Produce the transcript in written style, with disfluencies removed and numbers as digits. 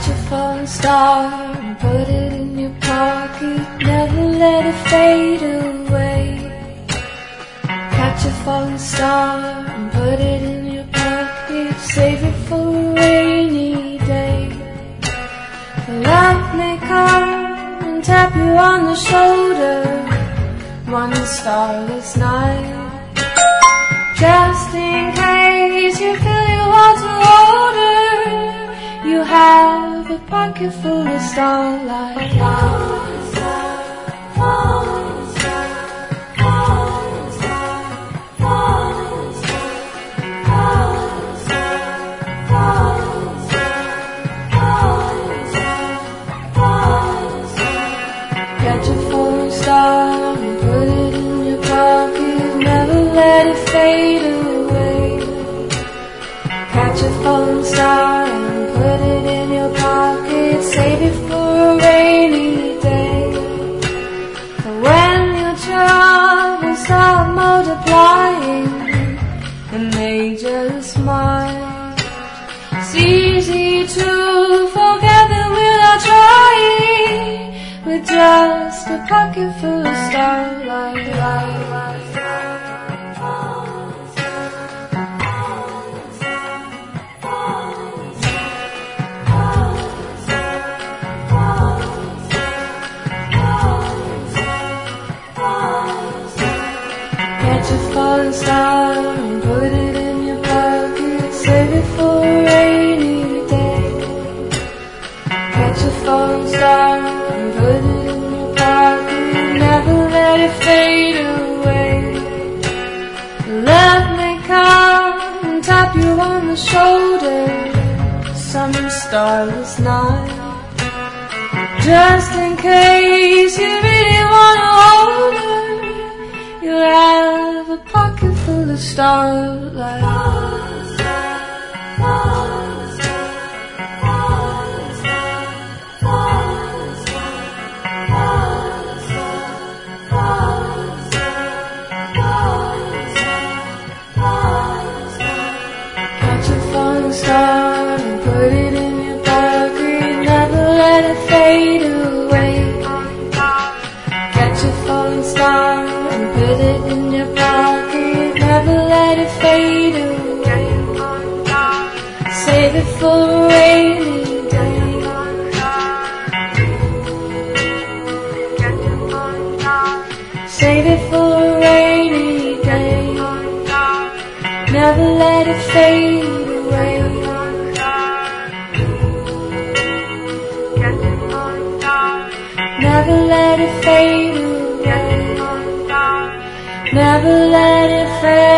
Catch a falling star and put it in your pocket. Never let it fade away. Catch a falling star and put it in your pocket. Save it for a rainy day. Love may come and tap you on the shoulder one starless night. Just in case you feel you want to hold her, you have a pocket full of starlight. Falling star, falling star, falling star, falling star, falling star, falling star, falling star, falling star. Catch a falling star and put it in your pocket. Never let it fade away. Catch a falling star and put it in your pocket. Save it for a rainy day. For when your troubles start multiplying and they just smile, it's easy to forget that we're not trying. We're just a pocket full of starlight. Catch a falling star and put it in your pocket. Save it for a rainy day. Catch a falling star and put it in your pocket. Never let it fade away. Love may come and tap you on the shoulder some starless night. Just in case you really wanna hold her, you have a pocket full of starlight. Falling star, falling star, falling star, falling star, falling star, falling star, falling star, falling star. Catch a falling star and put it in your pocket. Never let it fade away. Catch a falling star and put it in your pocket. Never let it fade away. Save it for a rainy day. Save it for a rainy day. Never let it fade away. Never let it fade away. Never let it fade away.